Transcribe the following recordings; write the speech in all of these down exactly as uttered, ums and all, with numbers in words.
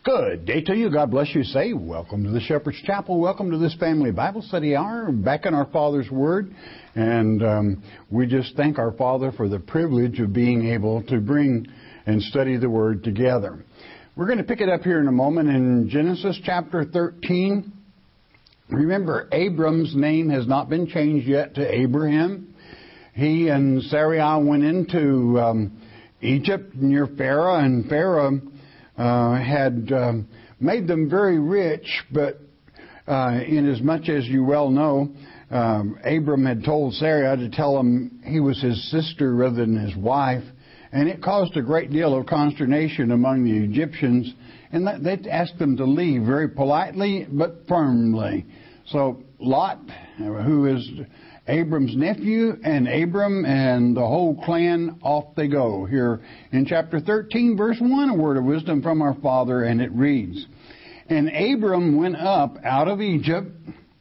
Good day to you. God bless you. Say, welcome to the Shepherd's Chapel. Welcome to this family Bible study hour. Back in our Father's Word. And um, we just thank our Father for the privilege of being able to bring and study the Word together. We're going to pick it up here in a moment in Genesis chapter thirteen. Remember, Abram's name has not been changed yet to Abraham. He and Sarai went into um, Egypt near Pharaoh, and Pharaoh Uh, had um, made them very rich, but uh, in as much as you well know, um, Abram had told Sarai to tell him he was his sister rather than his wife, and it caused a great deal of consternation among the Egyptians, and that, they asked them to leave very politely but firmly. So Lot, who is Abram's nephew, and Abram and the whole clan, off they go. Here in chapter thirteen, verse one, a word of wisdom from our Father, and it reads, "And Abram went up out of Egypt,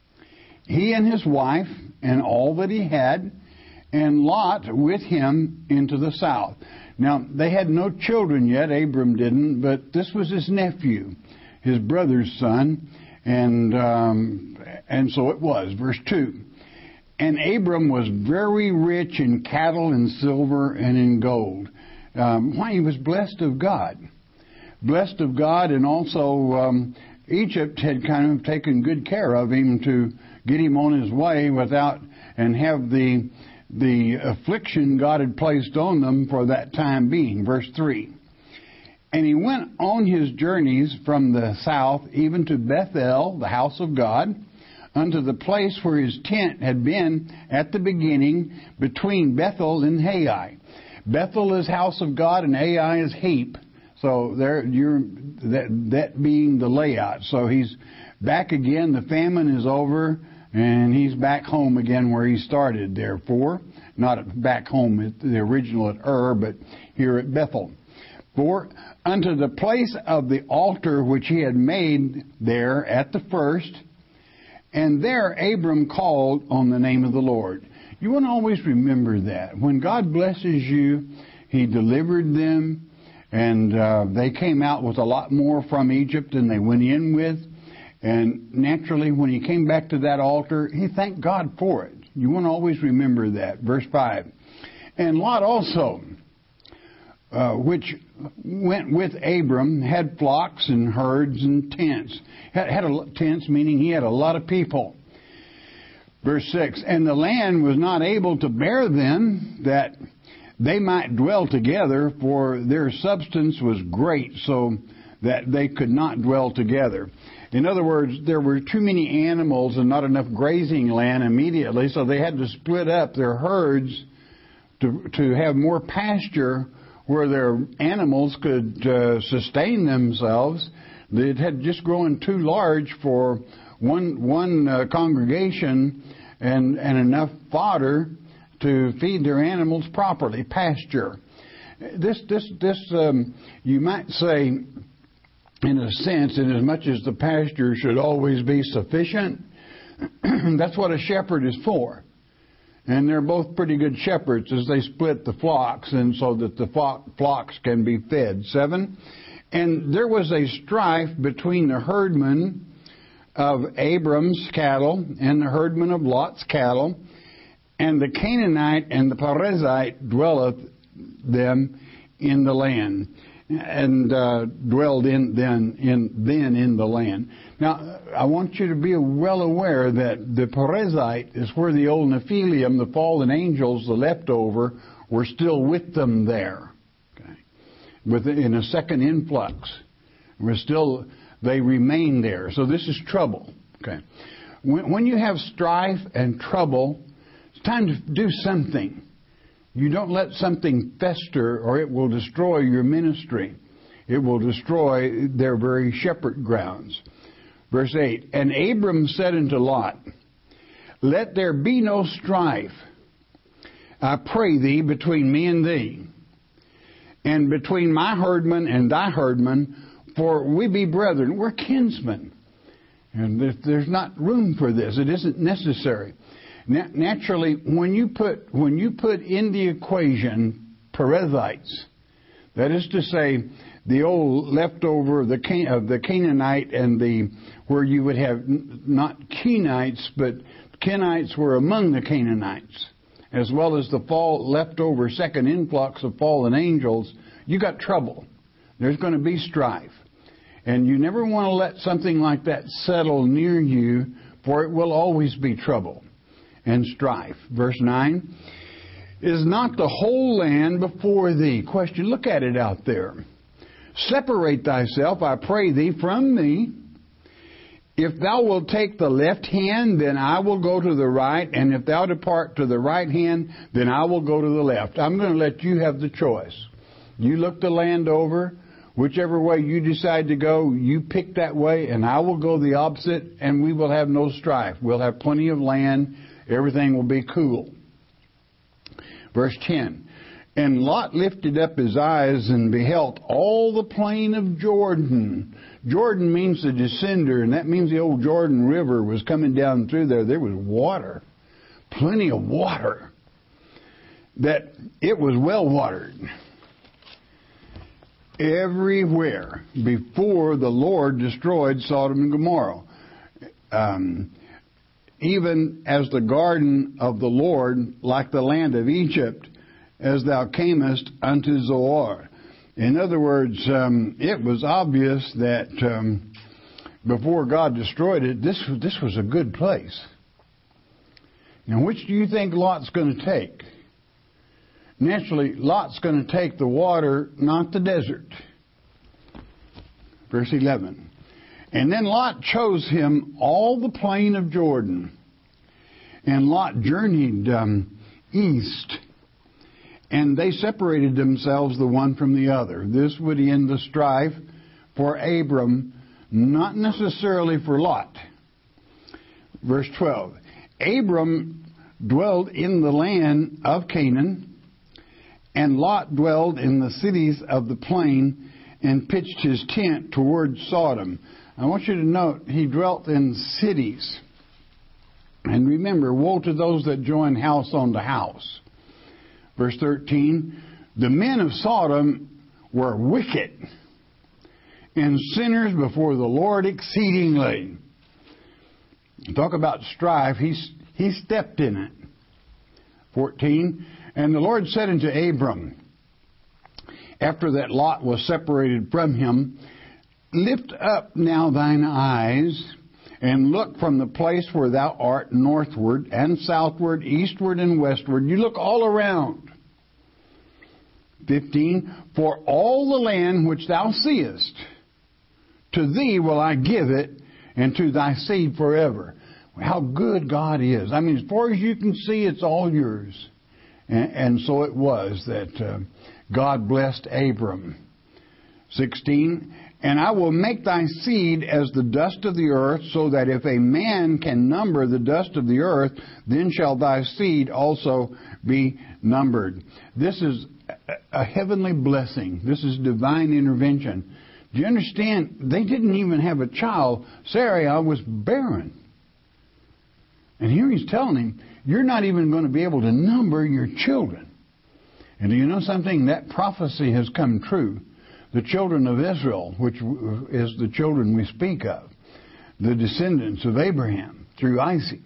he and his wife, and all that he had, and Lot with him into the south." Now, they had no children yet, Abram didn't, but this was his nephew, his brother's son, and, um, and so it was. Verse two. "And Abram was very rich in cattle and silver and in gold." Um, why? He was blessed of God. Blessed of God, and also um, Egypt had kind of taken good care of him to get him on his way without, and have the, the affliction God had placed on them for that time being. Verse three. "And he went on his journeys from the south, even to Bethel, the house of God, unto the place where his tent had been at the beginning, between Bethel and Hai." Bethel is house of God, and Ai is heap. So there, you're that that being the layout. So he's back again. The famine is over, and he's back home again where he started. Therefore, not back home at the original at Ur, but here at Bethel. "For unto the place of the altar which he had made there at the first, and there Abram called on the name of the Lord." You want to always remember that. When God blesses you, He delivered them, and uh, they came out with a lot more from Egypt than they went in with. And naturally, when he came back to that altar, he thanked God for it. You want to always remember that. Verse five. "And Lot also, Uh, which went with Abram, had flocks and herds and tents." Had, had a, tents, meaning he had a lot of people. Verse six. "And the land was not able to bear them, that they might dwell together, for their substance was great, so that they could not dwell together." In other words, there were too many animals and not enough grazing land immediately, so they had to split up their herds to, to have more pasture where their animals could uh, sustain themselves. It had just grown too large for one one uh, congregation and, and enough fodder to feed their animals properly, pasture. This, this, this, um, you might say, in a sense, in as much as the pasture should always be sufficient, that's what a shepherd is for. And they're both pretty good shepherds as they split the flocks, and so that the flocks can be fed. Seven. "And there was a strife between the herdmen of Abram's cattle and the herdmen of Lot's cattle, and the Canaanite and the Perizzite dwelleth them in the land." And uh, dwelled in then in then in the land. Now, I want you to be well aware that the Perizzite is where the old Nephilim, the fallen angels, the leftover, were still with them there. Okay, with in a second influx, we're still they remain there. So this is trouble. Okay, when, when you have strife and trouble, it's time to do something. You don't let something fester, or it will destroy your ministry. It will destroy their very shepherd grounds. Verse eight. "And Abram said unto Lot, Let there be no strife, I pray thee, between me and thee, and between my herdmen and thy herdmen, for we be brethren." We're kinsmen. And there's not room for this. It isn't necessary. Naturally, when you put when you put in the equation Perizzites, that is to say, the old leftover the Can- of the Canaanite and the where you would have n- not Kenites, but Kenites were among the Canaanites, as well as the fall leftover second influx of fallen angels. You got trouble. There's going to be strife. And you never want to let something like that settle near you, for it will always be trouble and strife. Verse nine, is not the whole land before thee? Question, look at it out there. Separate thyself, I pray thee, from me. If thou wilt take the left hand, then I will go to the right. And if thou depart to the right hand, then I will go to the left. I'm going to let you have the choice. You look the land over. Whichever way you decide to go, you pick that way, and I will go the opposite, and we will have no strife. We'll have plenty of land. Everything will be cool. Verse ten, and Lot lifted up his eyes and beheld all the plain of Jordan. Jordan means the descender, and that means the old Jordan River was coming down through there. There was water, plenty of water, that it was well watered. Everywhere before the Lord destroyed Sodom and Gomorrah. Um, even as the garden of the Lord, like the land of Egypt, as thou camest unto Zoar. In other words, um, it was obvious that um, before God destroyed it, this, this was a good place. Now, which do you think Lot's going to take? Naturally, Lot's going to take the water, not the desert. Verse eleven. And then Lot chose him all the plain of Jordan. And Lot journeyed um, east. And they separated themselves the one from the other. This would end the strife for Abram, not necessarily for Lot. Verse twelve. Abram dwelled in the land of Canaan, and Lot dwelled in the cities of the plain and pitched his tent toward Sodom. I want you to note, he dwelt in cities. And remember, woe to those that join house unto house. Verse thirteen, the men of Sodom were wicked and sinners before the Lord exceedingly. Talk about strife, he, he stepped in it. fourteen, and the Lord said unto Abram, after that Lot was separated from him, lift up now thine eyes, and look from the place where thou art northward and southward, eastward and westward. You look all around. fifteen, for all the land which thou seest, to thee will I give it, and to thy seed forever. How good God is. I mean, as far as you can see, it's all yours. And, and so it was that uh, God blessed Abram. sixteen, and I will make thy seed as the dust of the earth, so that if a man can number the dust of the earth, then shall thy seed also be numbered. This is a heavenly blessing. This is divine intervention. Do you understand? They didn't even have a child. Sarai was barren. And here he's telling him, you're not even going to be able to number your children. And do you know something? That prophecy has come true. The children of Israel, which is the children we speak of, the descendants of Abraham through Isaac,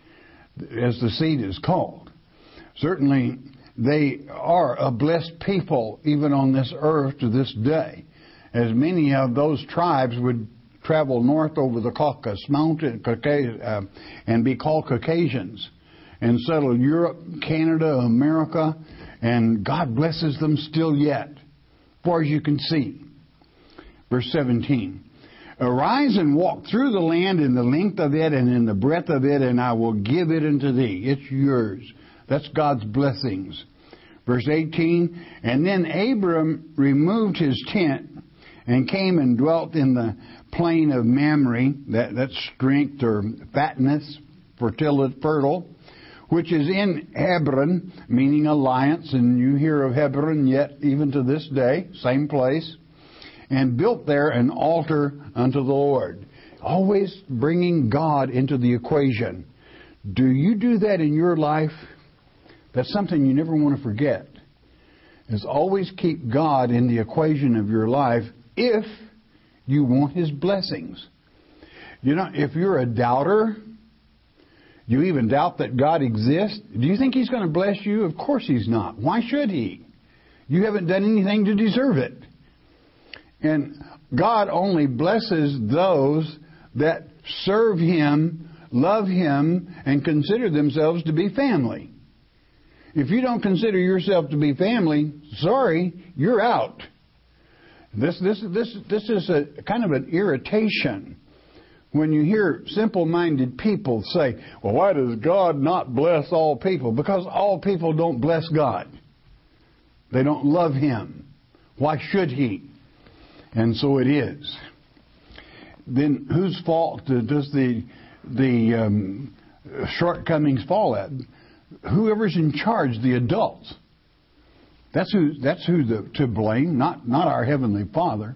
as the seed is called. Certainly, they are a blessed people even on this earth to this day, as many of those tribes would travel north over the Caucasus Mountain uh, and be called Caucasians and settle Europe, Canada, America, and God blesses them still yet, as far as you can see. Verse seventeen, arise and walk through the land in the length of it and in the breadth of it, and I will give it unto thee. It's yours. That's God's blessings. Verse eighteen, and then Abram removed his tent and came and dwelt in the plain of Mamre, that, that's strength or fatness, fertility, fertile, which is in Hebron, meaning alliance, and you hear of Hebron yet even to this day, same place, and built there an altar unto the Lord. Always bringing God into the equation. Do you do that in your life? That's something you never want to forget. is always keep God in the equation of your life if you want His blessings. You know, if you're a doubter, you even doubt that God exists, do you think He's going to bless you? Of course He's not. Why should He? You haven't done anything to deserve it. And God only blesses those that serve Him, love Him, and consider themselves to be family. If you don't consider yourself to be family, sorry, you're out. This this this this is a kind of an irritation when you hear simple-minded people say, well, why does God not bless all people? Because all people don't bless God. They don't love Him. Why should He? And so it is. Then whose fault does the the um, shortcomings fall at? Whoever's in charge, the adults. That's who. That's who the, to blame, not not our Heavenly Father.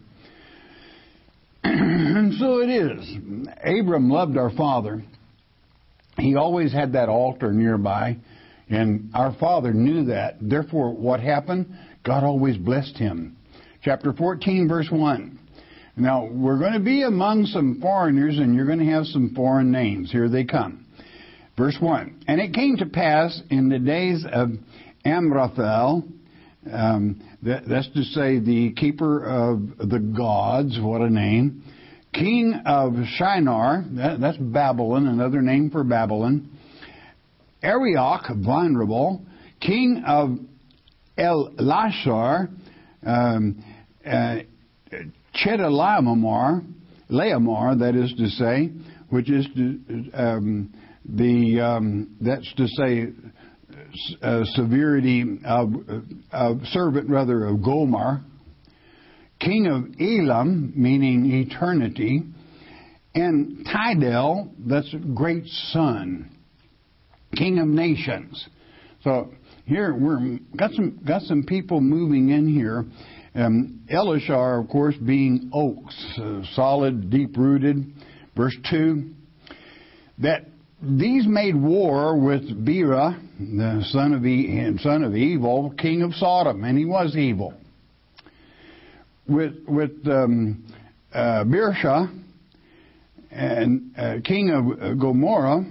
And so it is. Abram loved our father. He always had that altar nearby, and our father knew that. Therefore, what happened? God always blessed him. Chapter fourteen, verse one. Now, we're going to be among some foreigners, and you're going to have some foreign names. Here they come. Verse one. And it came to pass in the days of Amraphel, um, that, that's to say the keeper of the gods, what a name, king of Shinar, that, that's Babylon, another name for Babylon, Arioch, vulnerable, king of Elashar, um, uh, Chedorlaomer, Laomar, that is to say, which is to, um, the um, that's to say uh, severity of, of servant rather of Gomer, king of Elam, meaning eternity, and Tidal, that's great son, king of nations. So here we're got some got some people moving in here. Um, Elishar, of course, being oaks, uh, solid, deep-rooted. Verse two, that these made war with Bera, the son of, e- son of evil, king of Sodom, and he was evil. With with um, uh, Birsha, and uh, king of Gomorrah,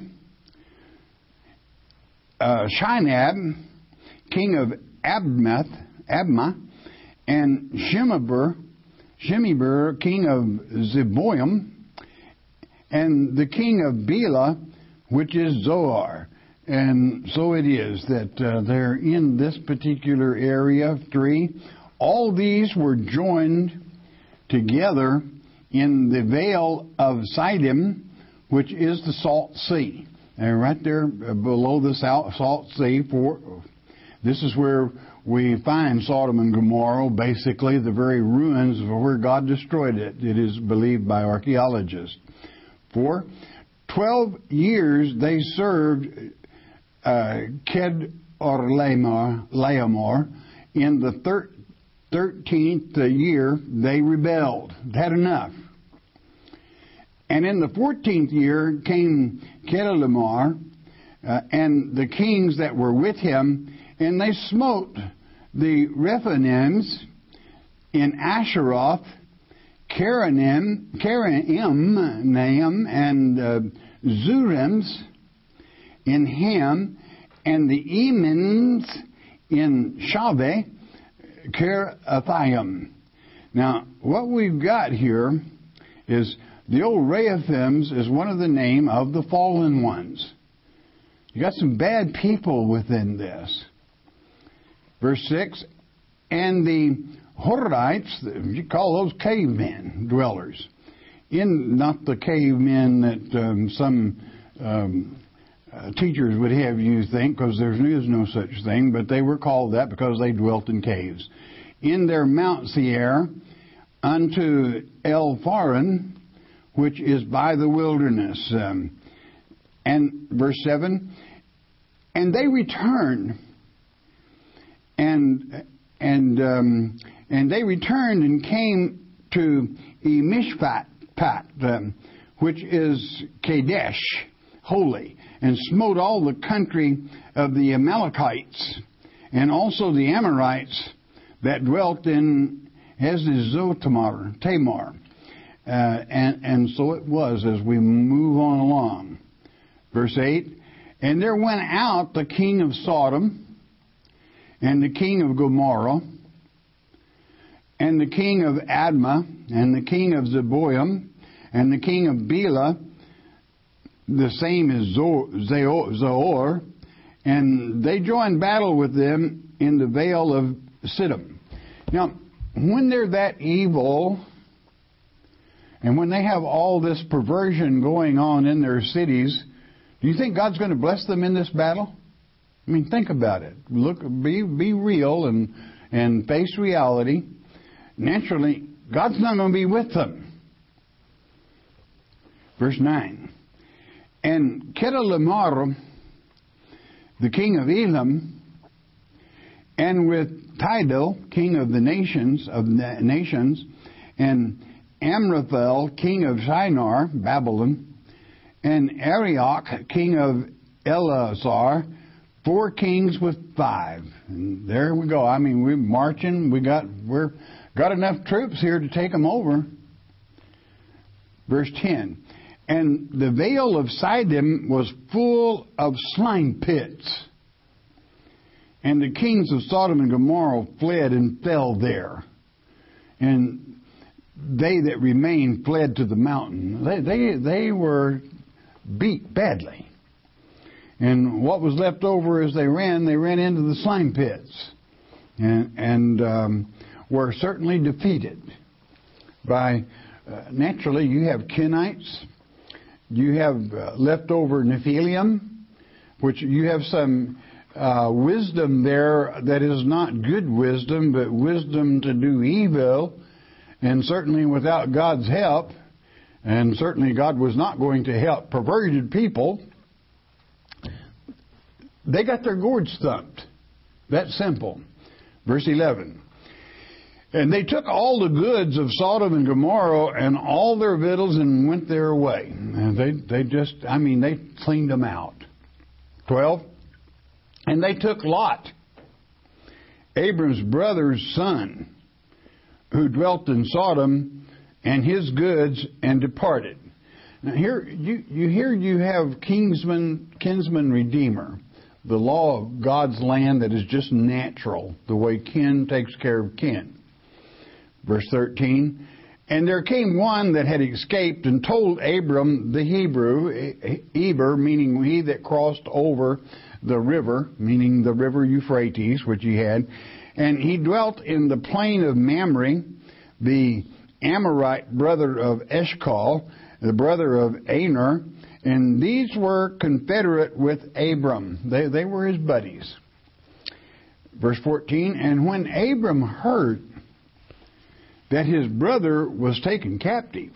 uh, Shinab, king of Abmath, Abma, and Shemeber, Shemeber, king of Zeboim, and the king of Bela, which is Zoar. And so it is that uh, they're in this particular area, three. All these were joined together in the Vale of Siddim, which is the Salt Sea. And right there below the Salt Sea, for, this is where we find Sodom and Gomorrah, basically the very ruins of where God destroyed it. It is believed by archaeologists. For twelve years they served uh, Chedorlaomer. In the thir- thirteenth year they rebelled. Had enough. And in the fourteenth year came Chedorlaomer uh, and the kings that were with him, and they smote the Rephaims in Asheroth, Karanim, Karaim, Naim, and uh, Zurims in Ham, and the Emins in Shaveh, Kerathaim. Now, what we've got here is the old Rephaims is one of the name of the fallen ones. You got some bad people within this. Verse six, and the Horites, you call those cavemen dwellers, in not the cavemen that um, some um, uh, teachers would have you think, because there is no such thing, but they were called that because they dwelt in caves. In their Mount Seir, unto El Faran, which is by the wilderness. Um, and verse seven, and they returned, and and um, and they returned and came to Emishpat, um, which is Kadesh, holy, and smote all the country of the Amalekites, and also the Amorites, that dwelt in Hazezotamar, Tamar. Uh, and, and so it was as we move on along. Verse eight, and there went out the king of Sodom, and the king of Gomorrah, and the king of Admah, and the king of Zeboim, and the king of Bela, the same as Zoar, and they joined battle with them in the vale of Siddim. Now, when they're that evil, and when they have all this perversion going on in their cities, do you think God's going to bless them in this battle? I mean, think about it. Look, be be real and and face reality. Naturally, God's not going to be with them. Verse nine. And Chedorlaomer, the king of Elam, and with Tidal, king of the nations of the nations, and Amraphel, king of Shinar, Babylon, and Arioch, king of Elazar, four kings with five. And there we go. I mean, we're marching. We got we're got enough troops here to take them over. Verse ten. And the vale of Siddim was full of slime pits. And the kings of Sodom and Gomorrah fled and fell there. And they that remained fled to the mountain. They they they were beat badly. And what was left over as they ran, they ran into the slime pits. And, and um, were certainly defeated by, uh, naturally, you have Kenites. You have uh, leftover Nephilim, which you have some uh, wisdom there that is not good wisdom, but wisdom to do evil. And certainly without God's help, and certainly God was not going to help perverted people, they got their gourds thumped. That's simple. Verse eleven. And they took all the goods of Sodom and Gomorrah and all their victuals and went their way. And they, they just, I mean, they cleaned them out. twelve. And they took Lot, Abram's brother's son, who dwelt in Sodom, and his goods, and departed. Now here you, you here you have kinsman, kinsman redeemer, the law of God's land that is just natural, the way kin takes care of kin. Verse thirteen, and there came one that had escaped and told Abram the Hebrew, Eber, meaning he that crossed over the river, meaning the river Euphrates, which he had, and he dwelt in the plain of Mamre, the Amorite brother of Eshcol, the brother of Aner, and these were confederate with Abram. They, they were his buddies. Verse fourteen, and when Abram heard that his brother was taken captive,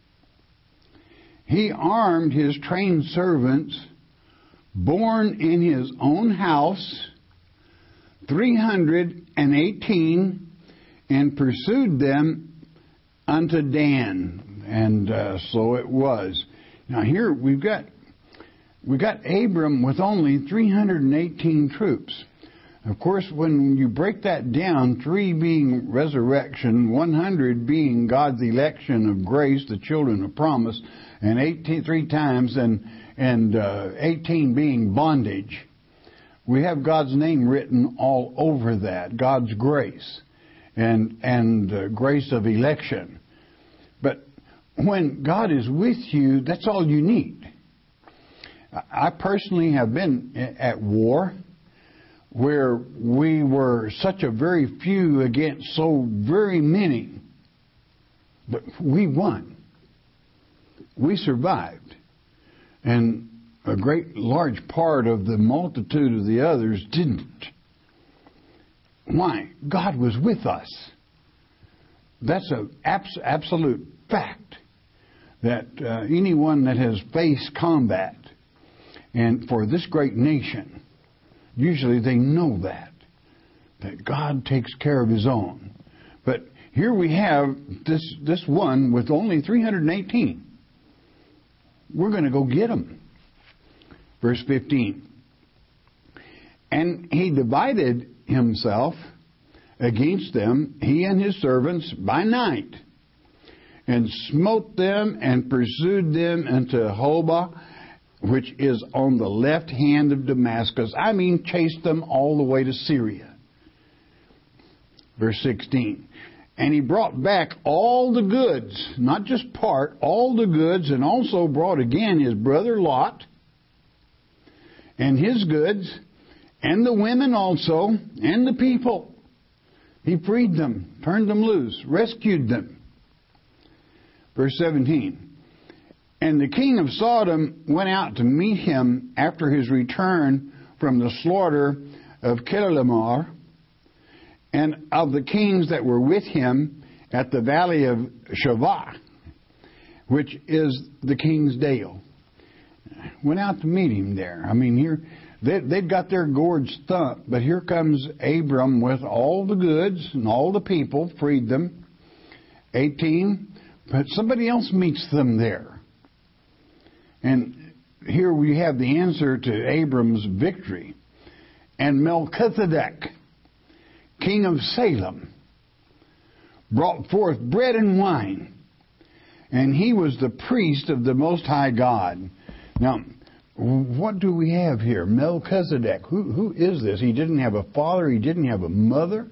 he armed his trained servants, born in his own house, three hundred and eighteen, and pursued them unto Dan. And uh, so it was. Now here we've got we've got Abram with only three hundred eighteen troops. Of course, when you break that down, three being resurrection, one hundred being God's election of grace, the children of promise, and eighteen three times, and and uh, eighteen being bondage. We have God's name written all over that, God's grace, and and uh, grace of election. But when God is with you, that's all you need. I personally have been at war where we were such a very few against so very many, but we won. We survived. And a great large part of the multitude of the others didn't. Why? God was with us. That's an abs- absolute fact that uh, anyone that has faced combat, and for this great nation, usually they know that, that God takes care of His own. But here we have this, this one with only three hundred eighteen. We're going to go get them. Verse fifteen. And he divided himself against them, he and his servants, by night, and smote them and pursued them into Hobah, which is on the left hand of Damascus. I mean, chased them all the way to Syria. Verse sixteen. And he brought back all the goods, not just part, all the goods, and also brought again his brother Lot, and his goods, and the women also, and the people. He freed them, turned them loose, rescued them. Verse seventeen. And the king of Sodom went out to meet him after his return from the slaughter of Kedorlaomer, and of the kings that were with him at the valley of Shavah, which is the king's dale. Went out to meet him there. I mean, here they, they've got their gourds thumped, but here comes Abram with all the goods and all the people, freed them. eighteen. But somebody else meets them there. And here we have the answer to Abram's victory. And Melchizedek, king of Salem, brought forth bread and wine, and he was the priest of the Most High God. Now, what do we have here? Melchizedek. Who, who is this? He didn't have a father. He didn't have a mother.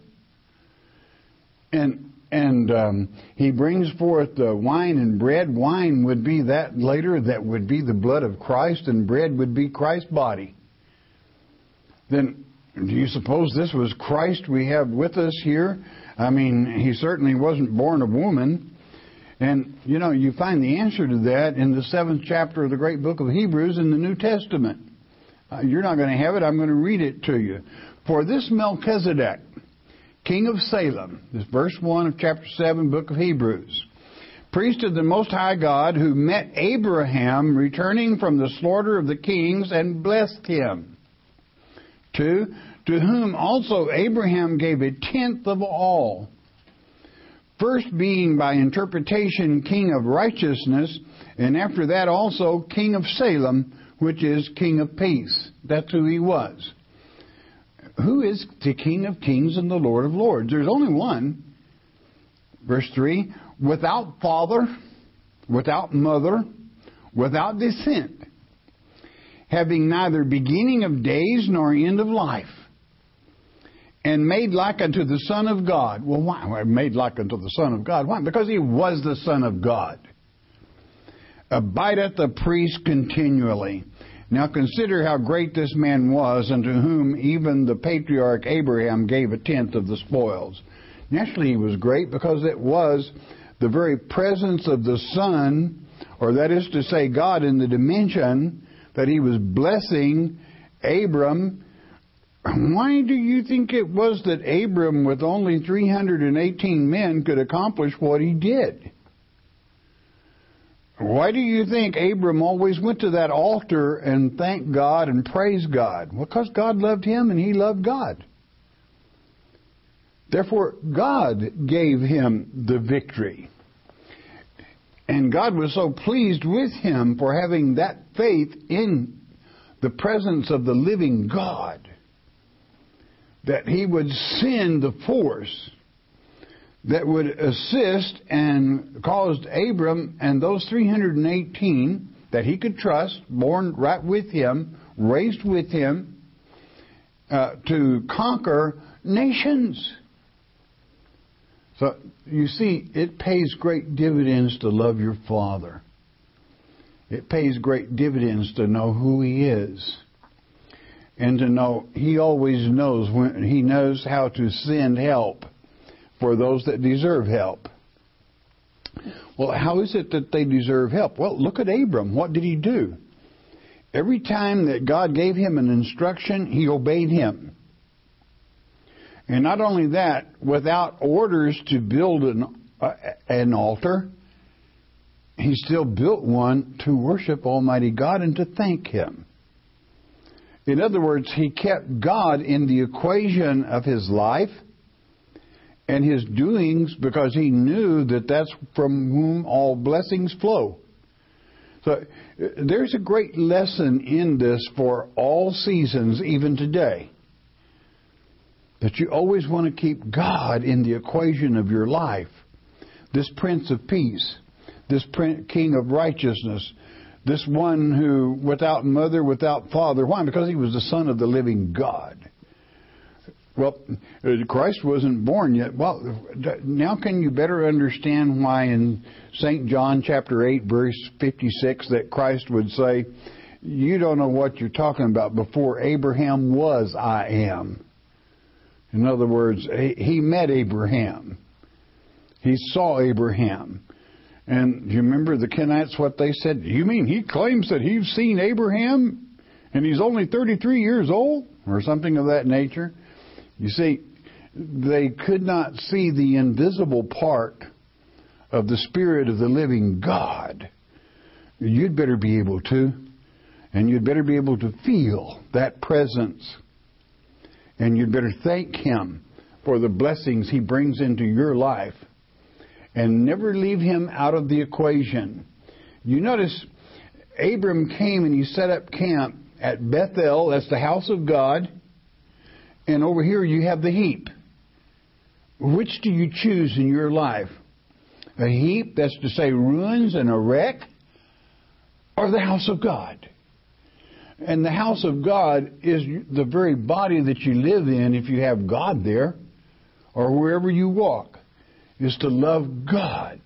And and um, he brings forth the wine and bread. Wine would be that later. That would be the blood of Christ, and bread would be Christ's body. Then, do you suppose this was Christ we have with us here? I mean, he certainly wasn't born of woman. And, you know, you find the answer to that in the seventh chapter of the great book of Hebrews in the New Testament. Uh, you're not going to have it. I'm going to read it to you. For this Melchizedek, king of Salem, this verse one of chapter seven, book of Hebrews, priest of the Most High God, who met Abraham returning from the slaughter of the kings and blessed him. Two, to whom also Abraham gave a tenth of all. First being by interpretation king of righteousness, and after that also king of Salem, which is king of peace. That's who he was. Who is the King of kings and the Lord of lords? There's only one. Verse three, without father, without mother, without descent, having neither beginning of days nor end of life, and made like unto the Son of God. Well, why? Well, made like unto the Son of God. Why? Because he was the Son of God. Abideth a priest continually. Now consider how great this man was, unto whom even the patriarch Abraham gave a tenth of the spoils. Naturally, he was great because it was the very presence of the Son, or that is to say, God in the dimension, that he was blessing Abram. Why do you think it was that Abram, with only three hundred eighteen men, could accomplish what he did? Why do you think Abram always went to that altar and thanked God and praised God? Well, because God loved him and he loved God. Therefore, God gave him the victory. And God was so pleased with him for having that faith in the presence of the living God that he would send the force that would assist and caused Abram and those three hundred eighteen that he could trust, born right with him, raised with him, uh, to conquer nations. So, you see, it pays great dividends to love your Father. It pays great dividends to know who He is. And to know He always knows when He knows how to send help for those that deserve help. Well, how is it that they deserve help? Well, look at Abram. What did he do? Every time that God gave him an instruction, he obeyed him. And not only that, without orders to build an, uh, an altar, he still built one to worship Almighty God and to thank Him. In other words, he kept God in the equation of his life and his doings, because he knew that that's from whom all blessings flow. So there's a great lesson in this for all seasons, even today. that you always want to keep God in the equation of your life. This Prince of Peace, this King of Righteousness, this one who, without mother, without father. Why? Because he was the Son of the living God. Well, Christ wasn't born yet. Well, now can you better understand why in Saint John chapter eight, verse fifty-six, that Christ would say, you don't know what you're talking about. Before Abraham was, I am. In other words, he met Abraham. He saw Abraham. And do you remember the Kenites, what they said? You mean he claims that he's seen Abraham and he's only thirty-three years old? Or something of that nature. You see, they could not see the invisible part of the Spirit of the living God. You'd better be able to. And you'd better be able to feel that presence. And you'd better thank Him for the blessings He brings into your life. And never leave Him out of the equation. You notice Abram came and he set up camp at Bethel. That's the house of God. And over here you have the heap. Which do you choose in your life? A heap, that's to say ruins and a wreck? Or the house of God? And the house of God is the very body that you live in if you have God there, or wherever you walk, is to love God.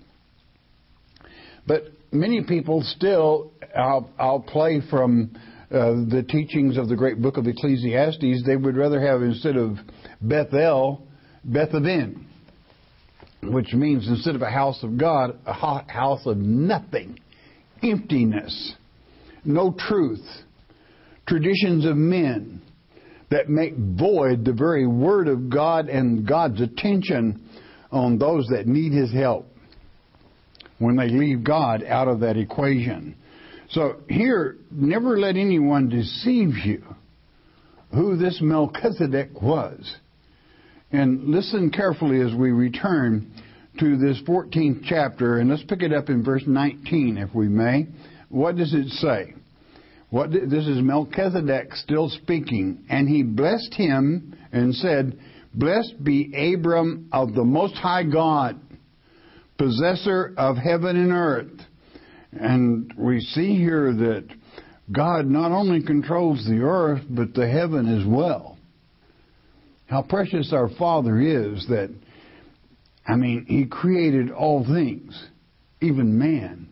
But many people still, I'll, I'll play from uh, the teachings of the great book of Ecclesiastes, they would rather have, instead of Bethel, Bethaven, which means instead of a house of God, a house of nothing, emptiness, no truth, traditions of men that make void the very Word of God and God's attention on those that need His help when they leave God out of that equation. So here, never let anyone deceive you who this Melchizedek was. And listen carefully as we return to this fourteenth chapter, and let's pick it up in verse nineteen, if we may. What does it say? What this is Melchizedek still speaking. And he blessed him and said, Blessed be Abram of the Most High God, possessor of heaven and earth. And we see here that God not only controls the earth, but the heaven as well. How precious our Father is that, I mean, He created all things, even man.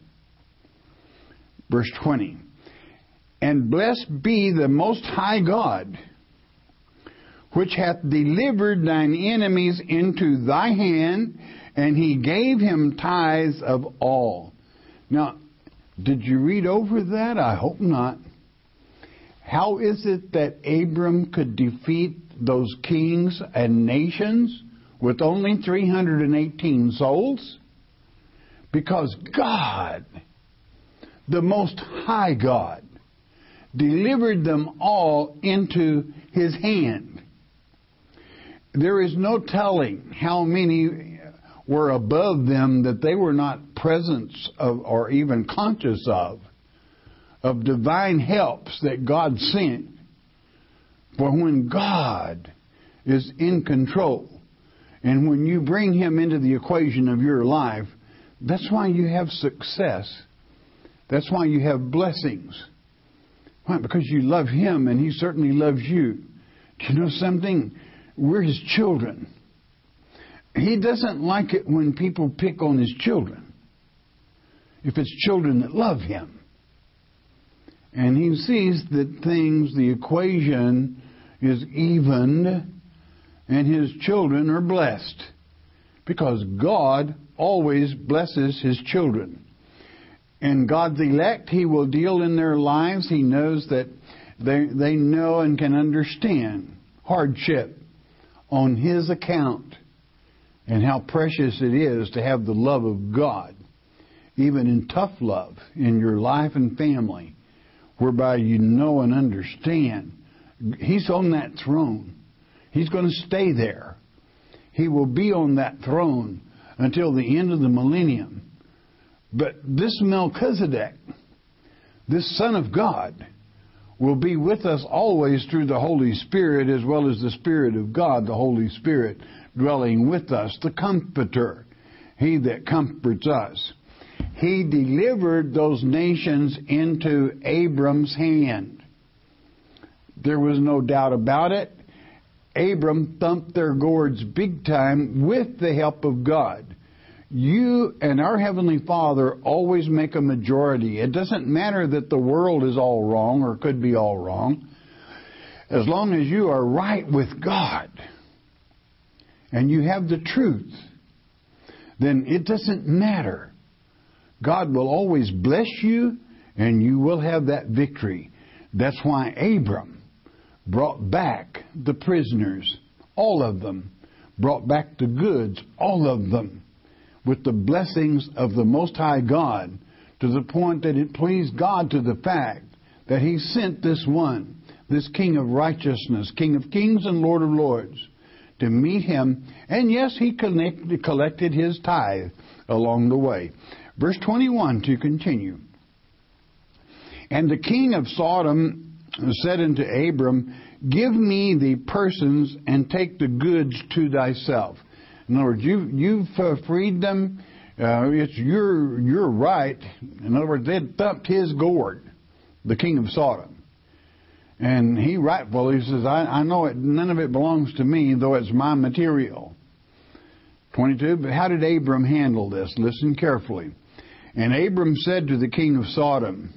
Verse twenty. And blessed be the Most High God, which hath delivered thine enemies into thy hand, and He gave him tithes of all. Now, did you read over that? I hope not. How is it that Abram could defeat those kings and nations with only three hundred eighteen souls? Because God, the Most High God, delivered them all into His hand. There is no telling how many were above them that they were not presence of or even conscious of, of divine helps that God sent. For when God is in control, and when you bring Him into the equation of your life, that's why you have success. That's why you have blessings. Why? Because you love Him and He certainly loves you. Do you know something? We're His children. He doesn't like it when people pick on His children, if it's children that love Him. And He sees that things, the equation is evened, and His children are blessed. Because God always blesses His children. And God's elect, He will deal in their lives. He knows that they, they know and can understand hardship on His account. And how precious it is to have the love of God, even in tough love, in your life and family, whereby you know and understand He's on that throne. He's going to stay there. He will be on that throne until the end of the millennium. But this Melchizedek, this Son of God, will be with us always through the Holy Spirit, as well as the Spirit of God, the Holy Spirit dwelling with us, the Comforter, He that comforts us. He delivered those nations into Abram's hand. There was no doubt about it. Abram thumped their gourds big time with the help of God. You and our Heavenly Father always make a majority. It doesn't matter that the world is all wrong or could be all wrong. As long as you are right with God and you have the truth, then it doesn't matter. God will always bless you and you will have that victory. That's why Abram brought back the prisoners, all of them, brought back the goods, all of them, with the blessings of the Most High God, to the point that it pleased God to the fact that He sent this one, this King of righteousness, King of kings and Lord of lords, to meet him. And yes, He connected, collected His tithe along the way. Verse twenty-one to continue. And the king of Sodom said unto Abram, give me the persons and take the goods to thyself. In other words, you, you've uh, freed them. Uh, it's your your right. In other words, they had thumped his gourd, the king of Sodom. And he rightfully says, I, I know it. None of it belongs to me, though it's my material. twenty-two, but how did Abram handle this? Listen carefully. And Abram said to the king of Sodom,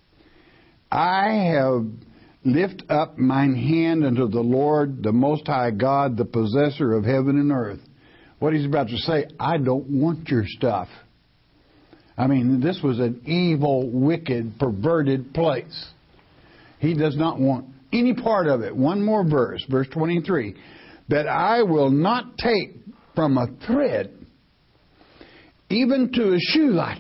I have lift up mine hand unto the Lord, the Most High God, the possessor of heaven and earth. What he's about to say, I don't want your stuff. I mean, this was an evil, wicked, perverted place. He does not want any part of it. One more verse, verse twenty-three. That I will not take from a thread, even to a shoelace,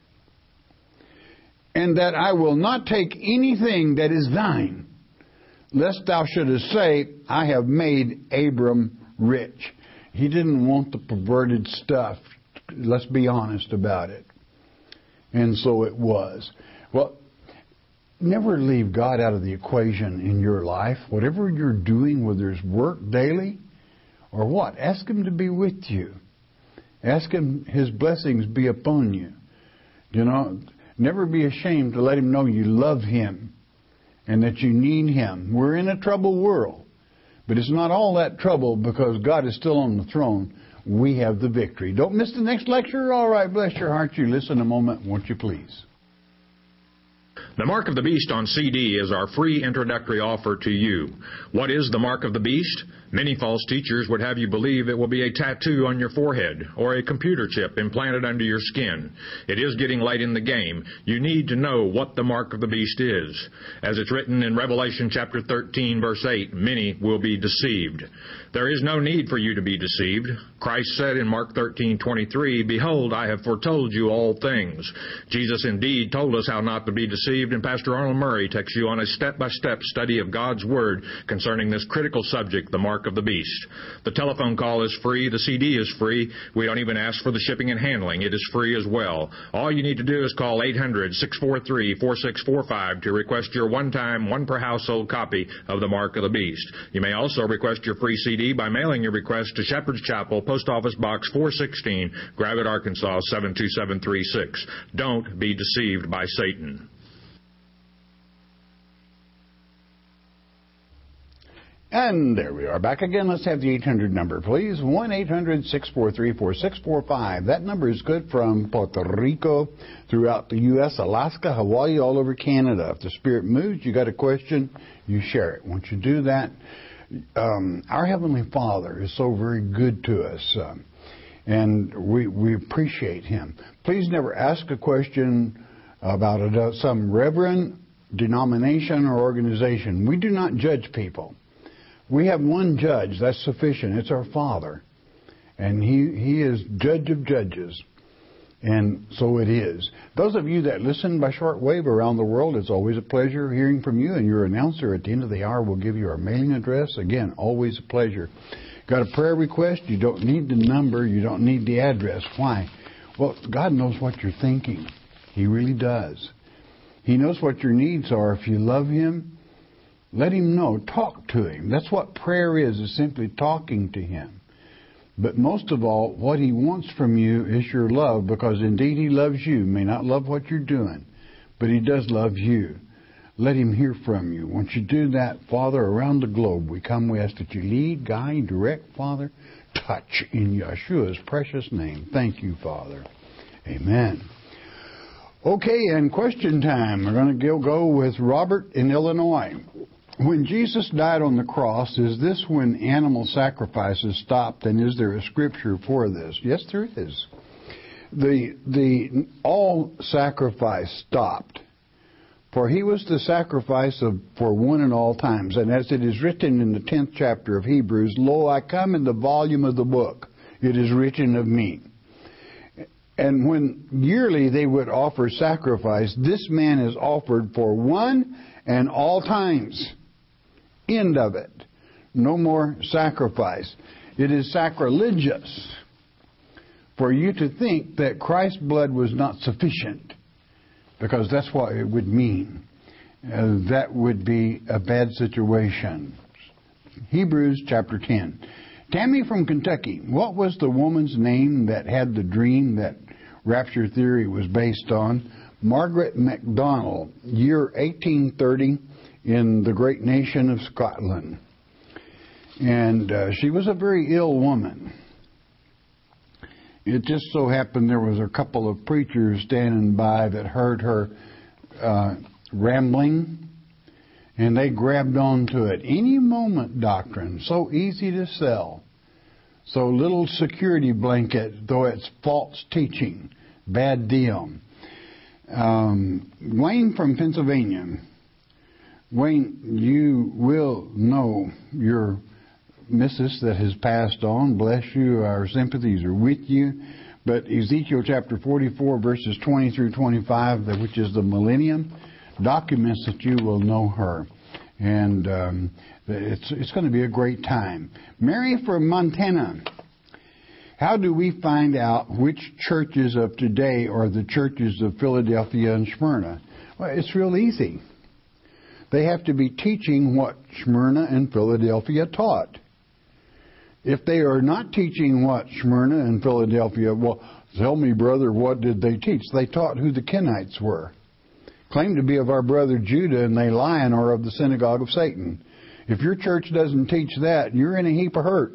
and that I will not take anything that is thine, lest thou shouldest say, I have made Abram rich. He didn't want the perverted stuff. Let's be honest about it. And so it was. Well, never leave God out of the equation in your life. Whatever you're doing, whether it's work daily or what, ask Him to be with you. Ask Him His blessings be upon you. You know, never be ashamed to let Him know you love Him and that you need Him. We're in a troubled world. But it's not all that trouble because God is still on the throne. We have the victory. Don't miss the next lecture. All right, bless your heart. You listen a moment, won't you please? The Mark of the Beast on C D is our free introductory offer to you. What is the Mark of the Beast? Many false teachers would have you believe it will be a tattoo on your forehead or a computer chip implanted under your skin. It is getting late in the game. You need to know what the Mark of the Beast is. As it's written in Revelation chapter thirteen, verse eight, many will be deceived. There is no need for you to be deceived. Christ said in Mark thirteen twenty-three, Behold, I have foretold you all things. Jesus indeed told us how not to be deceived, and Pastor Arnold Murray takes you on a step-by-step study of God's Word concerning this critical subject, the Mark of the Beast. The telephone call is free. The C D is free. We don't even ask for the shipping and handling. It is free as well. All you need to do is call eight hundred, six four three, four six four five to request your one-time, one-per-household copy of the Mark of the Beast. You may also request your free C D by mailing your request to Shepherd's Chapel, Post Office Box four sixteen, Gravette, Arkansas seven two seven three six. Don't be deceived by Satan. And there we are back again. Let's have the eight hundred number, please. one eight hundred, six four three, four six four five. That number is good from Puerto Rico, throughout the U S, Alaska, Hawaii, all over Canada. If the Spirit moves, you got a question, you share it. Once you do that, um, our Heavenly Father is so very good to us, um, and we, we appreciate Him. Please never ask a question about a, some reverend denomination or organization. We do not judge people. We have one judge. That's sufficient. It's our Father. And He He is judge of judges. And so it is. Those of you that listen by shortwave around the world, it's always a pleasure hearing from you. And your announcer at the end of the hour will give you our mailing address. Again, always a pleasure. Got a prayer request? You don't need the number. You don't need the address. Why? Well, God knows what you're thinking. He really does. He knows what your needs are if you love Him. Let Him know. Talk to Him. That's what prayer is, is simply talking to Him. But most of all, what He wants from you is your love, because indeed He loves you. He may not love what you're doing, but He does love you. Let Him hear from you. Once you do that, Father, around the globe, we come, we ask that you lead, guide, direct, Father, touch in Yeshua's precious name. Thank you, Father. Amen. Okay, and question time. We're going to go with Robert in Illinois. When Jesus died on the cross, is this when animal sacrifices stopped, and is there a scripture for this? Yes, there is. The the all sacrifice stopped, for He was the sacrifice of for one and all times. And as it is written in the tenth chapter of Hebrews, Lo, I come in the volume of the book. It is written of me. And when yearly they would offer sacrifice, this man is offered for one and all times. End of it. No more sacrifice. It is sacrilegious for you to think that Christ's blood was not sufficient, because that's what it would mean. Uh, that would be a bad situation. Hebrews chapter ten. Tammy from Kentucky, what was the woman's name that had the dream that rapture theory was based on? Margaret MacDonald, year eighteen thirty, in the great nation of Scotland. And uh, she was a very ill woman. It just so happened there was a couple of preachers standing by that heard her uh, rambling, and they grabbed onto it. Any moment doctrine, so easy to sell. So little security blanket, though it's false teaching. Bad deal. Um, Wayne from Pennsylvania. Wayne, you will know your missus that has passed on. Bless you. Our sympathies are with you. But Ezekiel chapter forty-four, verses twenty through twenty-five, which is the millennium, documents that you will know her. And um, it's, it's going to be a great time. Mary from Montana. How do we find out which churches of today are the churches of Philadelphia and Smyrna? Well, it's real easy. They have to be teaching what Smyrna and Philadelphia taught. If they are not teaching what Smyrna and Philadelphia, well, tell me, brother, what did they teach? They taught who the Kenites were. Claim to be of our brother Judah, and they lie and are of the synagogue of Satan. If your church doesn't teach that, you're in a heap of hurt.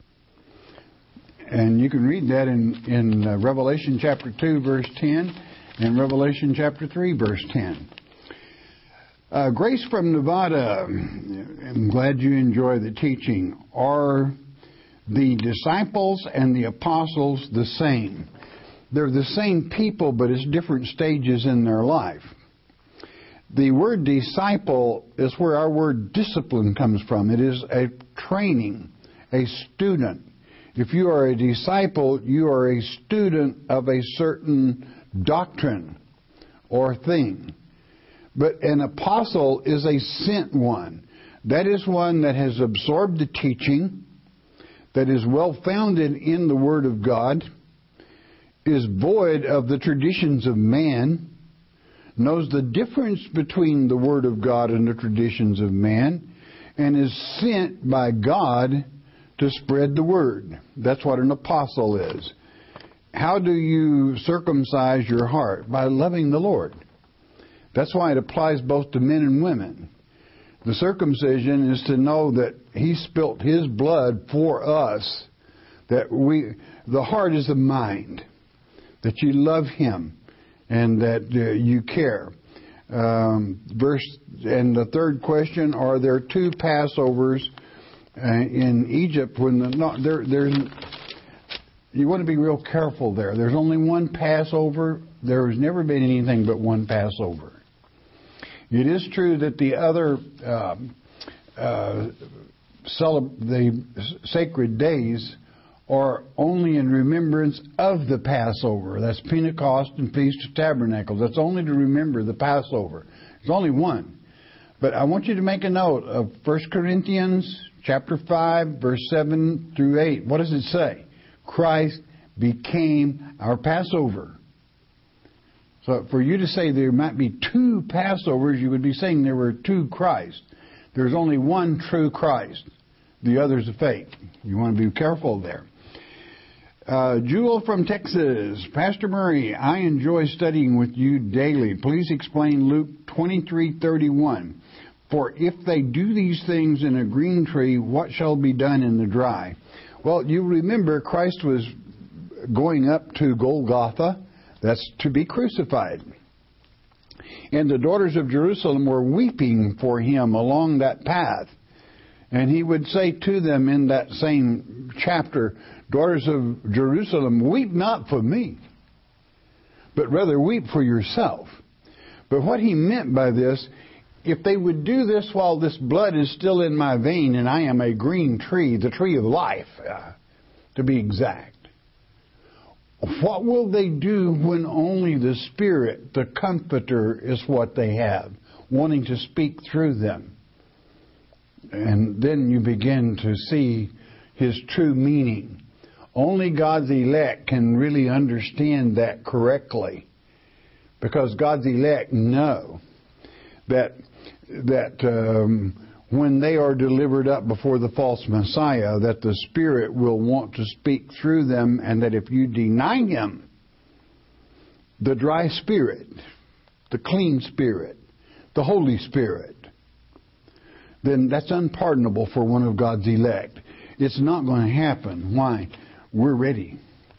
And you can read that in, in uh, Revelation chapter two, verse ten, and Revelation chapter three, verse ten. Uh, Grace from Nevada, I'm glad you enjoy the teaching. Are the disciples and the apostles the same? They're the same people, but it's different stages in their life. The word disciple is where our word discipline comes from. It is a training, a student. If you are a disciple, you are a student of a certain doctrine or thing. But an apostle is a sent one. That is one that has absorbed the teaching, that is well founded in the Word of God, is void of the traditions of man, knows the difference between the Word of God and the traditions of man, and is sent by God to spread the Word. That's what an apostle is. How do you circumcise your heart? By loving the Lord. That's why it applies both to men and women. The circumcision is to know that He spilt His blood for us. That we, the heart is the mind. That you love Him and that uh, you care. Um, verse and the third question: are there two Passovers uh, in Egypt? When the, no, there, there's you want to be real careful there. There's only one Passover. There has never been anything but one Passover. It is true that the other um, uh, celeb- the sacred days are only in remembrance of the Passover. That's Pentecost and Feast of Tabernacles. That's only to remember the Passover. There's only one. But I want you to make a note of First Corinthians chapter five, verse seven through eight. What does it say? Christ became our Passover. So for you to say there might be two Passovers, you would be saying there were two Christ. There's only one true Christ. The other's a fake. You want to be careful there. Uh, Jewel from Texas. Pastor Murray, I enjoy studying with you daily. Please explain Luke twenty-three thirty-one. For if they do these things in a green tree, what shall be done in the dry? Well, you remember Christ was going up to Golgotha. That's to be crucified. And the daughters of Jerusalem were weeping for him along that path. And he would say to them in that same chapter, daughters of Jerusalem, weep not for me, but rather weep for yourself. But what he meant by this, if they would do this while this blood is still in my vein and I am a green tree, the tree of life, uh, to be exact, what will they do when only the Spirit, the Comforter, is what they have, wanting to speak through them? And then you begin to see his true meaning. Only God's elect can really understand that correctly, because God's elect know that that um, when they are delivered up before the false Messiah, that the Spirit will want to speak through them, and that if you deny him, the dry spirit, the clean spirit, the Holy Spirit, then that's unpardonable for one of God's elect. It's not going to happen. Why? We're ready.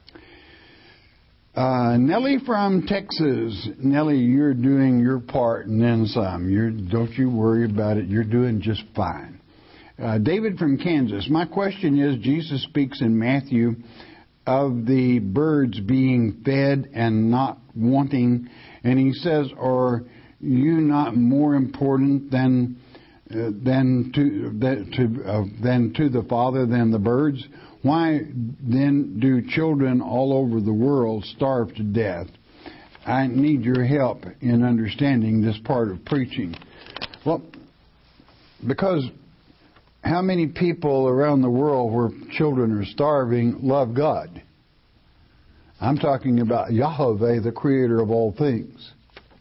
Uh, Nellie from Texas. Nellie, you're doing your part and then some. You're, don't you worry about it. You're doing just fine. Uh, David from Kansas. My question is, Jesus speaks in Matthew of the birds being fed and not wanting. And he says, are you not more important than uh, than to, that, to, uh, than to the Father than the birds? Why then do children all over the world starve to death? I need your help in understanding this part of preaching. Well, because how many people around the world where children are starving love God? I'm talking about Yahweh, the creator of all things.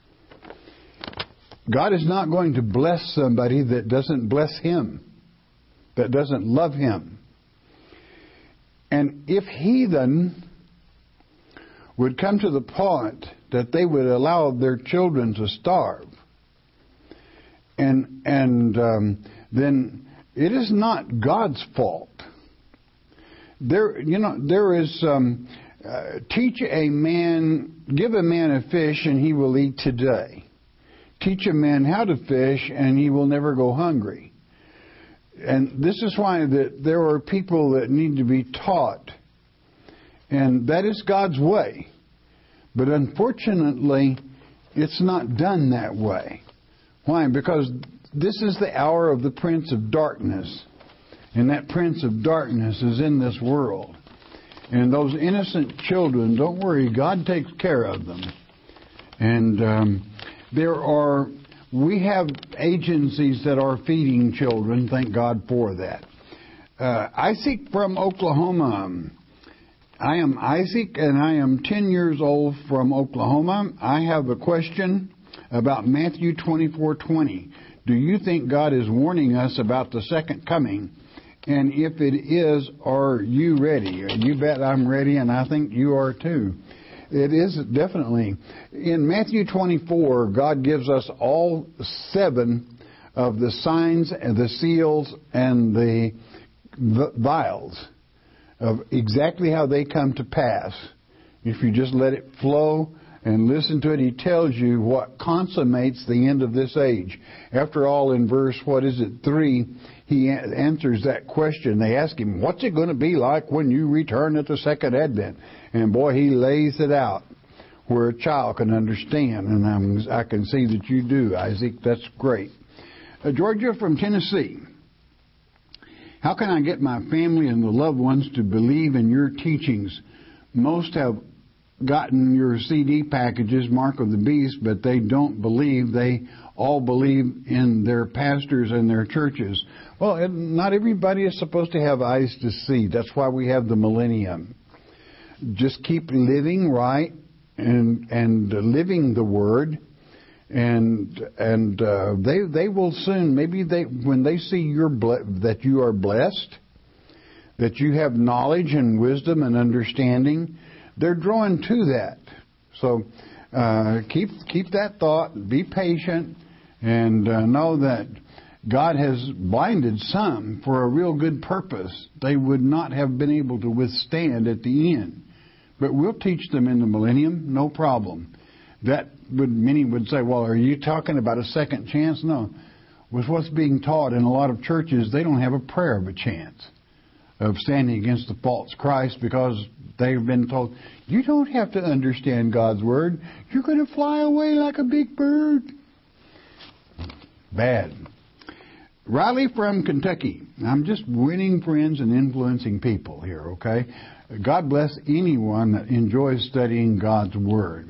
God is not going to bless somebody that doesn't bless him, that doesn't love him. And if heathen would come to the point that they would allow their children to starve, and and um, then it is not God's fault. There, you know, there is um, uh, teach a man, give a man a fish, and he will eat today. Teach a man how to fish, and he will never go hungry. And this is why that there are people that need to be taught. And that is God's way. But unfortunately, it's not done that way. Why? Because this is the hour of the Prince of Darkness. And that Prince of Darkness is in this world. And those innocent children, don't worry, God takes care of them. And um, there are... We have agencies that are feeding children. Thank God for that. Uh, Isaac from Oklahoma. I am Isaac, and I am ten years old from Oklahoma. I have a question about Matthew twenty-four twenty. Do you think God is warning us about the second coming? And if it is, are you ready? You bet I'm ready, and I think you are too. It is definitely. In Matthew twenty-four, God gives us all seven of the signs and the seals and the vials of exactly how they come to pass. If you just let it flow and listen to it, he tells you what consummates the end of this age. After all, in verse, what is it, three, he answers that question. They ask him, what's it going to be like when you return at the second advent? And boy, he lays it out where a child can understand. And I'm, I can see that you do, Isaac. That's great. Uh, Georgia from Tennessee. How can I get my family and the loved ones to believe in your teachings? Most have gotten your C D packages, Mark of the Beast, but they don't believe. They all believe in their pastors and their churches. Well, not everybody is supposed to have eyes to see. That's why we have the millennium. Just keep living right and and living the Word. And and uh, they they will soon, maybe they when they see you're ble- that you are blessed, that you have knowledge and wisdom and understanding, they're drawn to that. So uh, keep keep that thought, be patient, and uh, know that God has blinded some for a real good purpose. They would not have been able to withstand at the end. But we'll teach them in the millennium, no problem. That would, many would say, well, are you talking about a second chance? No. With what's being taught in a lot of churches, they don't have a prayer of a chance of standing against the false Christ, because they've been told, you don't have to understand God's Word. You're going to fly away like a big bird. Bad. Riley from Kentucky. I'm just winning friends and influencing people here, okay? God bless anyone that enjoys studying God's Word.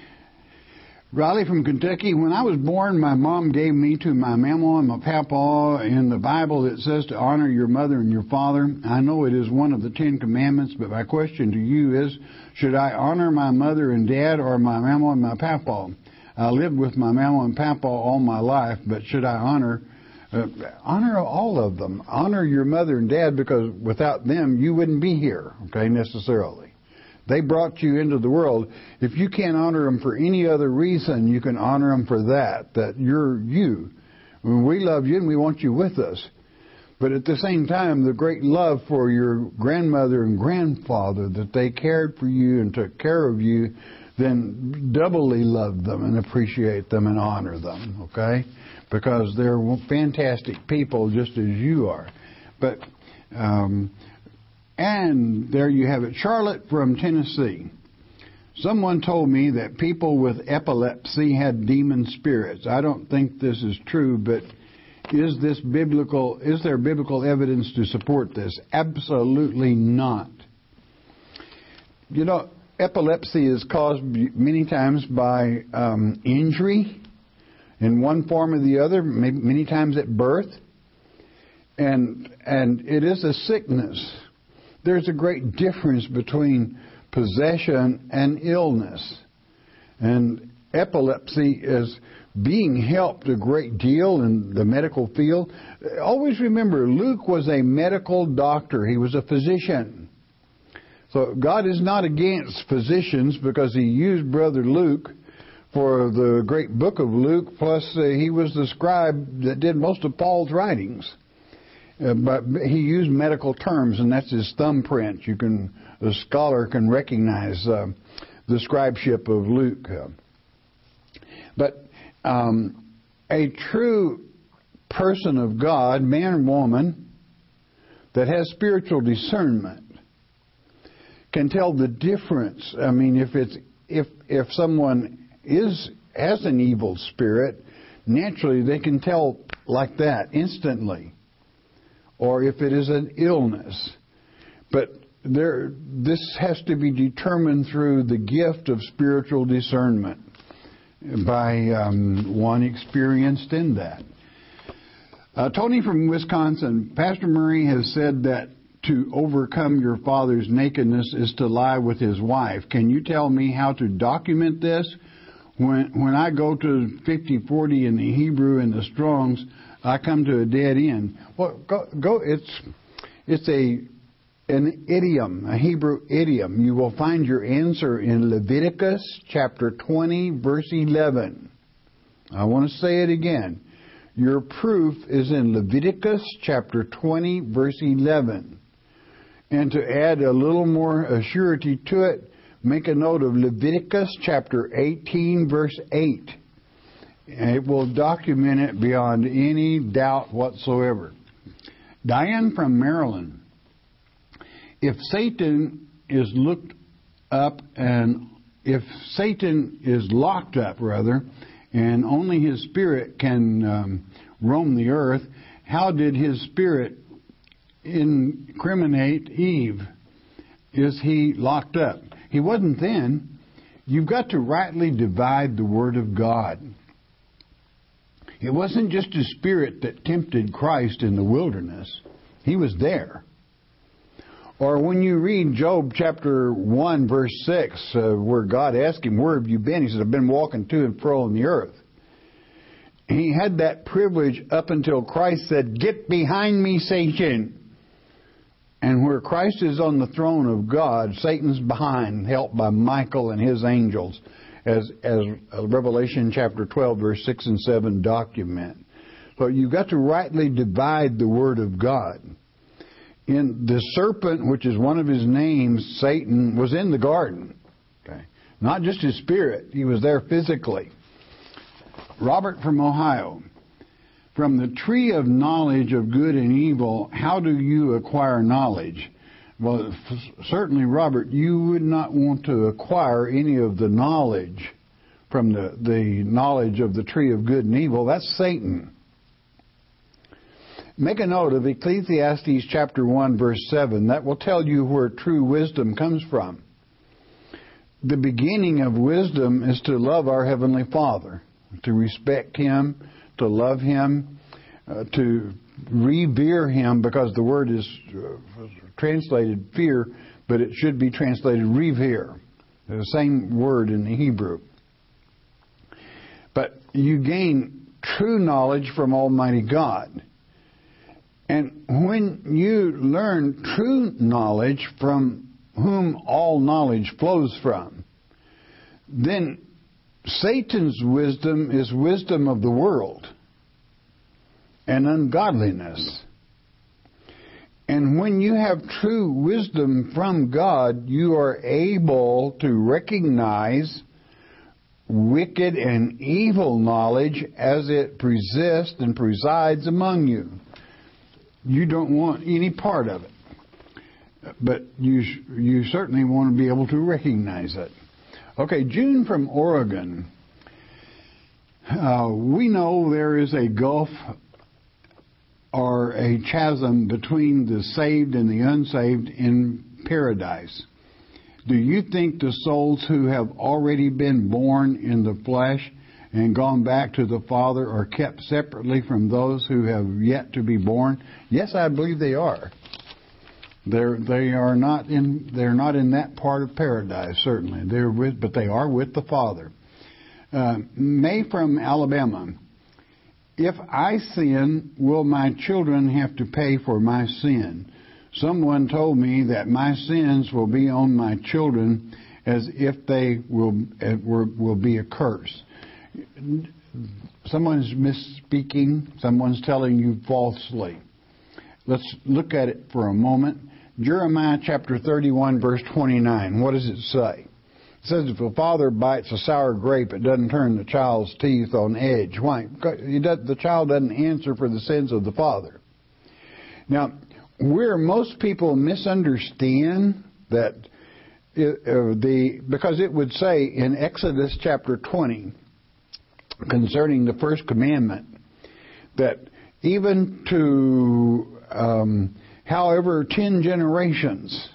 Riley from Kentucky, when I was born, my mom gave me to my mama and my papa. In the Bible, it says to honor your mother and your father. I know it is one of the Ten Commandments, but my question to you is, should I honor my mother and dad or my mama and my papa? I lived with my mama and papa all my life, but should I honor uh, honor all of them? Honor your mother and dad, because without them, you wouldn't be here, okay, necessarily. They brought you into the world. If you can't honor them for any other reason, you can honor them for that, that you're you. We love you and we want you with us. But at the same time, the great love for your grandmother and grandfather, that they cared for you and took care of you, then doubly love them and appreciate them and honor them, okay? Because they're fantastic people just as you are. But, um... And there you have it. Charlotte from Tennessee. Someone told me that people with epilepsy had demon spirits. I don't think this is true, but is this biblical? Is there biblical evidence to support this? Absolutely not. You know, epilepsy is caused many times by um, injury in one form or the other, maybe many times at birth. And and it is a sickness. There's a great difference between possession and illness. And epilepsy is being helped a great deal in the medical field. Always remember, Luke was a medical doctor. He was a physician. So God is not against physicians, because He used Brother Luke for the great book of Luke. Plus, uh, he was the scribe that did most of Paul's writings. Uh, but he used medical terms, and that's his thumbprint. You can, a scholar can recognize uh, the scribeship of Luke. Uh, but um, a true person of God, man or woman, that has spiritual discernment, can tell the difference. I mean, if it's if if someone is has an evil spirit, naturally they can tell like that instantly. Or if it is an illness. But there, this has to be determined through the gift of spiritual discernment by um, one experienced in that. Uh, Tony from Wisconsin, Pastor Murray has said that to overcome your father's nakedness is to lie with his wife. Can you tell me how to document this? When when I go to fifty forty in the Hebrew and the Strong's, I come to a dead end. Well, go, go. It's it's a an idiom, a Hebrew idiom. You will find your answer in Leviticus chapter twenty, verse eleven. I want to say it again. Your proof is in Leviticus chapter twenty, verse eleven. And to add a little more surety to it, make a note of Leviticus chapter eighteen, verse eight. And it will document it beyond any doubt whatsoever. Diane from Maryland. If Satan is looked up and if Satan is locked up, rather, and only his spirit can um, roam the earth, how did his spirit incriminate Eve? Is he locked up? He wasn't then. You've got to rightly divide the Word of God. It wasn't just his spirit that tempted Christ in the wilderness. He was there. Or when you read Job chapter one, verse six, uh, where God asked him, where have you been? He said, I've been walking to and fro on the earth. He had that privilege up until Christ said, "Get behind me, Satan." And where Christ is on the throne of God, Satan's behind, helped by Michael and his angels, as as Revelation chapter twelve, verse six and seven document. So you've got to rightly divide the Word of God. In the serpent, which is one of his names, Satan, was in the garden. Okay, not just his spirit; he was there physically. Robert from Ohio. From the tree of knowledge of good and evil, how do you acquire knowledge? Well, f- certainly, Robert, you would not want to acquire any of the knowledge from the, the knowledge of the tree of good and evil. That's Satan. Make a note of Ecclesiastes chapter one, verse seven. That will tell you where true wisdom comes from. The beginning of wisdom is to love our Heavenly Father, to respect Him, to love Him, uh, to revere Him, because the word is uh, translated fear, but it should be translated revere. The same word in the Hebrew. But you gain true knowledge from Almighty God. And when you learn true knowledge from whom all knowledge flows from, then Satan's wisdom is wisdom of the world and ungodliness. And when you have true wisdom from God, you are able to recognize wicked and evil knowledge as it persists and presides among you. You don't want any part of it, but you you certainly want to be able to recognize it. Okay, June from Oregon. Uh, we know there is a gulf or a chasm between the saved and the unsaved in paradise. Do you think the souls who have already been born in the flesh and gone back to the Father are kept separately from those who have yet to be born? Yes, I believe they are. They're they are not in they're not in that part of paradise, certainly. They're with, but they are with the Father. Uh, May from Alabama. If I sin, will my children have to pay for my sin? Someone told me that my sins will be on my children as if they will uh, will, will be a curse. Someone's misspeaking. Someone's telling you falsely. Let's look at it for a moment. Jeremiah chapter thirty-one, verse twenty-nine. What does it say? It says, if a father bites a sour grape, it doesn't turn the child's teeth on edge. Why? Because he does, the child doesn't answer for the sins of the father. Now, where most people misunderstand that, it, uh, the because it would say in Exodus chapter twenty, concerning the first commandment, that even to um, however ten generations,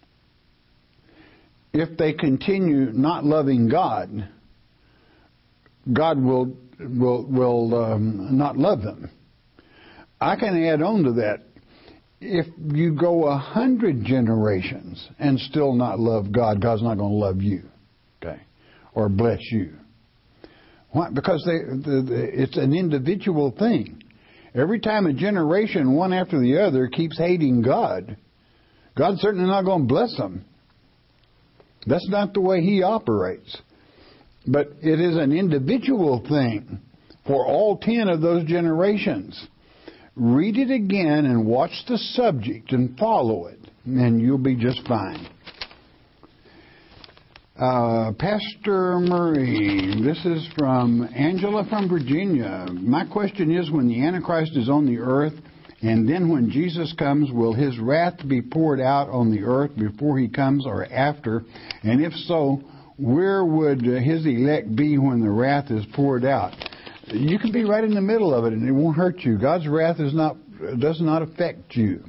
if they continue not loving God, God will will will um, not love them. I can add on to that. If you go a hundred generations and still not love God, God's not going to love you, okay, or bless you. Why? Because they, the, the, it's an individual thing. Every time a generation, one after the other, keeps hating God, God's certainly not going to bless them. That's not the way He operates. But it is an individual thing for all ten of those generations. Read it again and watch the subject and follow it, and you'll be just fine. Uh, Pastor Murray, this is from Angela from Virginia. My question is, when the Antichrist is on the earth, and then when Jesus comes, will His wrath be poured out on the earth before He comes or after? And if so, where would His elect be when the wrath is poured out? You can be right in the middle of it, and it won't hurt you. God's wrath is not does not affect you.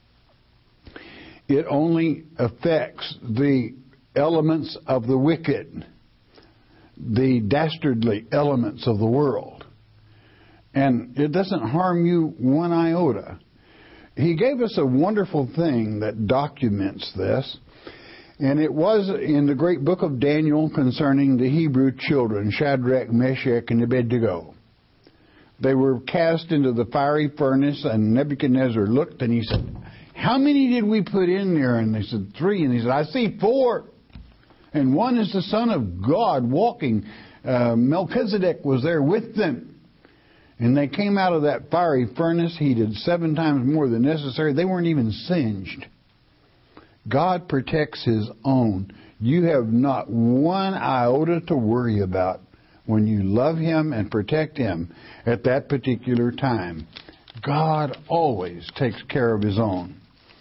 It only affects the elements of the wicked, the dastardly elements of the world. And it doesn't harm you one iota. He gave us a wonderful thing that documents this, and it was in the great book of Daniel concerning the Hebrew children, Shadrach, Meshach, and Abednego. they were cast into the fiery furnace, and Nebuchadnezzar looked and he said, how many did we put in there? And they said, three. And he said, I see four. And one is the Son of God walking. Uh, Melchizedek was there with them. And they came out of that fiery furnace heated seven times more than necessary. They weren't even singed. God protects His own. You have not one iota to worry about when you love Him and protect Him at that particular time. God always takes care of His own.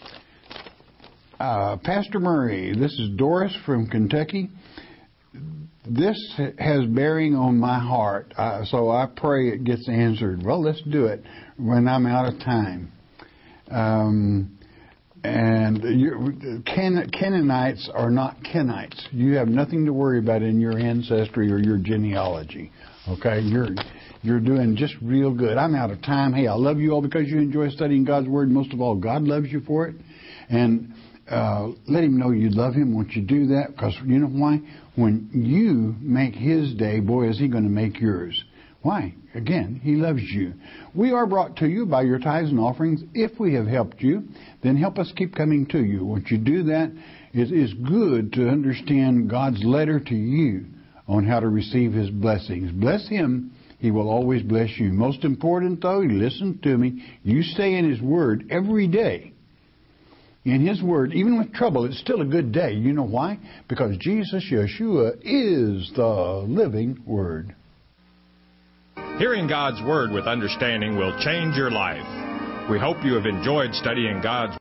Uh, Pastor Murray, this is Doris from Kentucky. This has bearing on my heart, uh, so I pray it gets answered. Well, let's do it when I'm out of time. Um, and you, Can, Canaanites are not Kenites. You have nothing to worry about in your ancestry or your genealogy. Okay, you're you're doing just real good. I'm out of time. Hey, I love you all because you enjoy studying God's Word. Most of all, God loves you for it, and uh, let Him know you love Him once you do that. Because you know why? When you make His day, boy, is He going to make yours. Why? Again, He loves you. We are brought to you by your tithes and offerings. If we have helped you, then help us keep coming to you. Once you do that, it is good to understand God's letter to you on how to receive His blessings. Bless Him. He will always bless you. Most important, though, listen to me, you stay in His Word every day. In His Word, even with trouble, it's still a good day. You know why? Because Jesus, Yeshua, is the living Word. Hearing God's Word with understanding will change your life. We hope you have enjoyed studying God's